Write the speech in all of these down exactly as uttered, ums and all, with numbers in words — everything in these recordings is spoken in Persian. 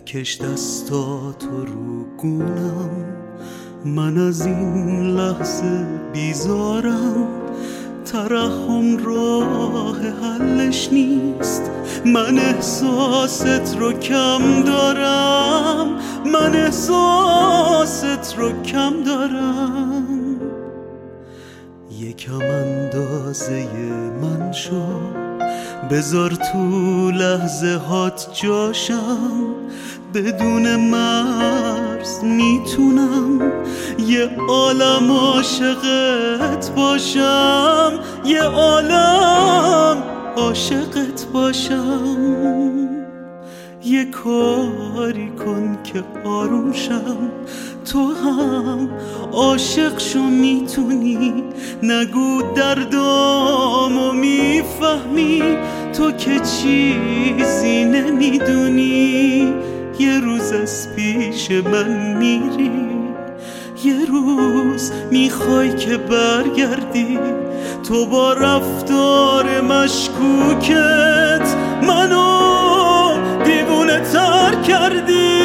نکش دستاتو رو گونم، من از این لحظه بیزارم. ترحم راه حلش نیست، من احساست رو کم دارم، من احساست رو کم دارم. یکم اندازه من شو، بذار تو لحظه هات جاشم. بدون مرز میتونم یه عالم عاشقت باشم، یه عالم عاشقت باشم. یه کاری کن که آروم شم، تو هم عاشق شو میتونی. نگو دردامو میفهمی، تو که چیزی نمیدونی. یه روز از پیش من میری، یه روز میخوای که برگردی. تو با رفتار مشکوکت منو دیوونه تر کردی.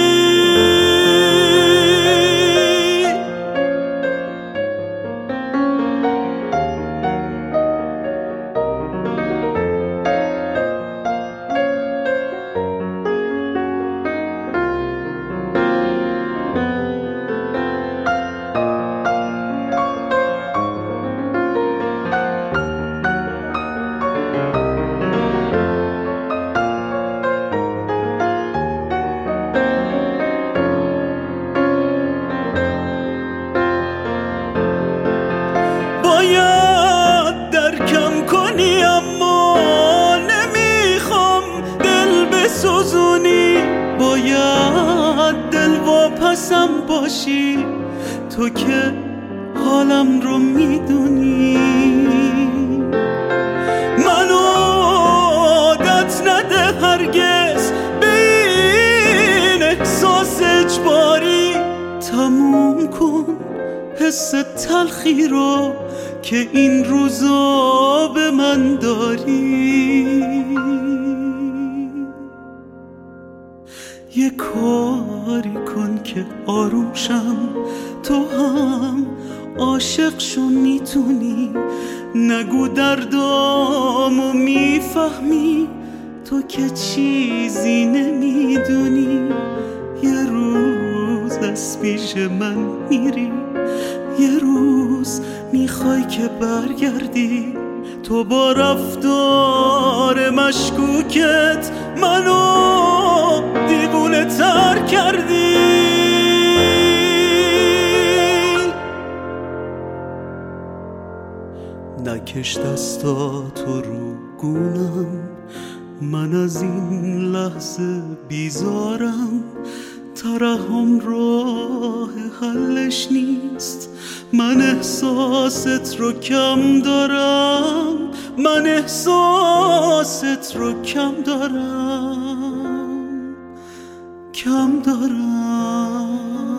باید درکم کنی اما نمیخوام دل بسوزونی. باید دل واپسم باشی، تو که حالم رو میدونی. منو عادت نده هرگز به این احساس اجباری. تموم کن حس تلخی رو که این روزا به من داری. یه کاری کن که آروم شم، تو هم عاشق شو میتونی. نگو دردامو میفهمی، تو که چیزی نمیدونی. یه روز از پیش من میری، یه روز میخوای که برگردی. تو با رفتار مشکوکت منو دیوونه تر کردی. نکش دستاتو رو گونم، من از این لحظه بیزارم. ترحم راه حلش نیست، من احساست رو کم دارم، من احساست رو کم دارم، کم دارم.